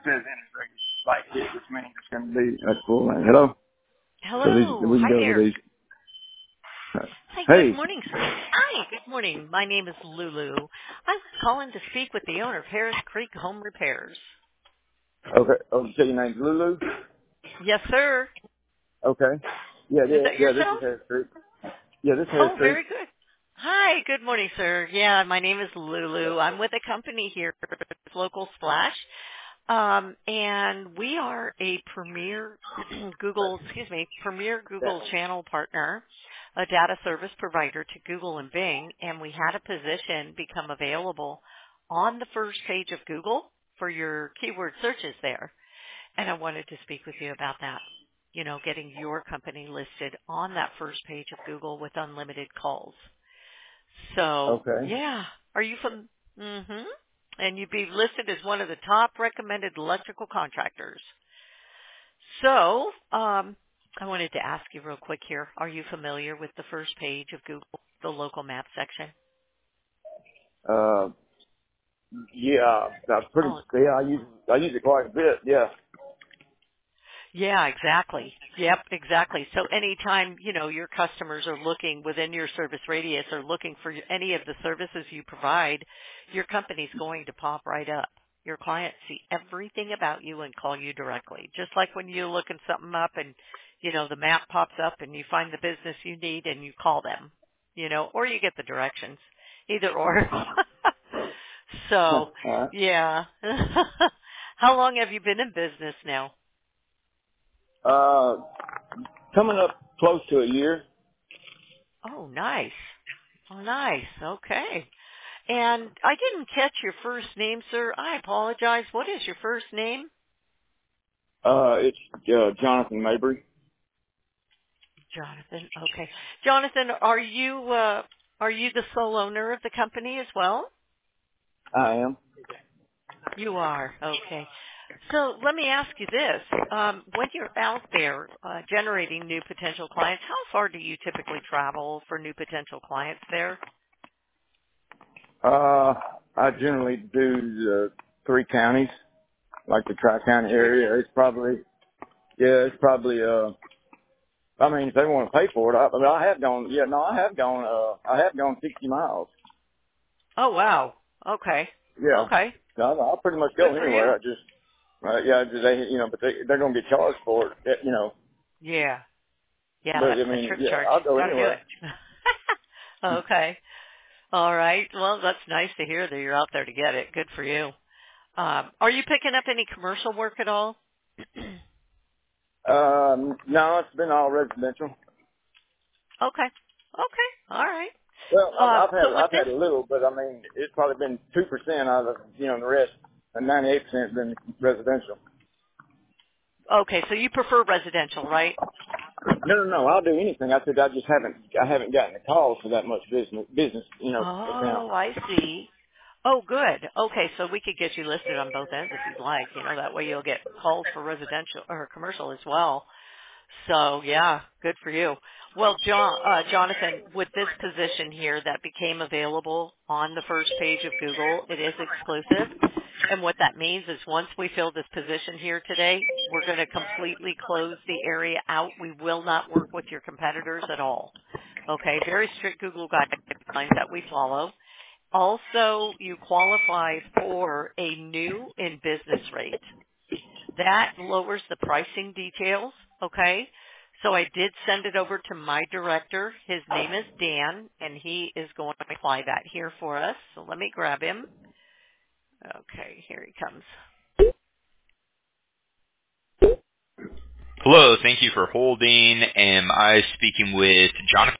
says integrated like this, which means it's going to be that's cool. Man. Hello. So these Hello. we can Hi go over there. these. Hi, good Hey. morning, sir. Hi, good morning. My name is Lulu. I was calling to speak with the owner of Harris Creek Home Repairs. Okay. Oh, you say your name's Lulu. Yes, sir. Okay. Yeah, Is yeah, that yeah. This is yourself? Harris Creek. Yeah, this is Harris Oh, Creek. very good. Hi, good morning, sir. Yeah, my name is Lulu. I'm with a company here, Local Splash. And we are a premier premier That Google one. channel partner, a data service provider to Google and Bing, and we had a position become available on the first page of Google for your keyword searches there. And I wanted to speak with you about that. You know, getting your company listed on that first page of Google with unlimited calls. So, Okay. yeah. Are you from? Mm-hmm. And you'd be listed as one of the top recommended electrical contractors. So, I wanted to ask you real quick here. Are you familiar with the first page of Google, the local map section? Uh, yeah, that's pretty. Oh, Yeah, I use it quite a bit. Yeah. yeah, exactly. Yep, exactly. So anytime, you know, your customers are looking within your service radius or looking for any of the services you provide, your company's going to pop right up. Your clients see everything about you and call you directly. Just like when you're looking something up and, you know, the map pops up and you find the business you need and you call them, you know, or you get the directions. Either or. So, All right. yeah. How long have you been in business now? Uh, coming up close to a year. Oh, nice. Oh, nice. Okay. And I didn't catch your first name, sir. I apologize. What is your first name? It's Jonathan Mabry. Jonathan. Okay. Jonathan, are you the sole owner of the company as well? I am. You are. Okay. So let me ask you this. When you're out there generating new potential clients, how far do you typically travel for new potential clients there? I generally do the three counties, like the Tri-County Three. area. It's probably, I mean, if they want to pay for it, I have gone, I have gone 60 miles. Oh, wow. Okay. Yeah. Okay. So I'll pretty much Good go for you. anywhere. But they're going to get charged for it, Yeah. Yeah, but that's I a mean, trip yeah, charge. I'll go Got to do anywhere. it. Okay. All right. Well, that's nice to hear that you're out there to get it. Good for you. Are you picking up any commercial work at all? No, it's been all residential. Okay. Okay. All right. Well, So with I've this, had a little, but I mean, it's probably been 2% out of, the rest, and 98% has been residential. okay, so you prefer residential, right? No, I'll do anything. I said I haven't gotten the calls for that much business, account. Oh, I see. Oh, good. Okay, so we could get you listed on both ends if you'd like. You know, that way you'll get calls for residential or commercial as well. So yeah, good for you. Well, Jonathan, with this position here that became available on the first page of Google, it is exclusive. And what that means is once we fill this position here today, we're going to completely close the area out. We will not work with your competitors at all. Okay, very strict Google guidelines that we follow. Also, you qualify for a new in business rate. That lowers the pricing details, okay? So I did send it over to my director. His name is Dan, and he is going to apply that here for us. So let me grab him. Okay, here he comes. Hello, thank you for holding. Am I speaking with Jonathan?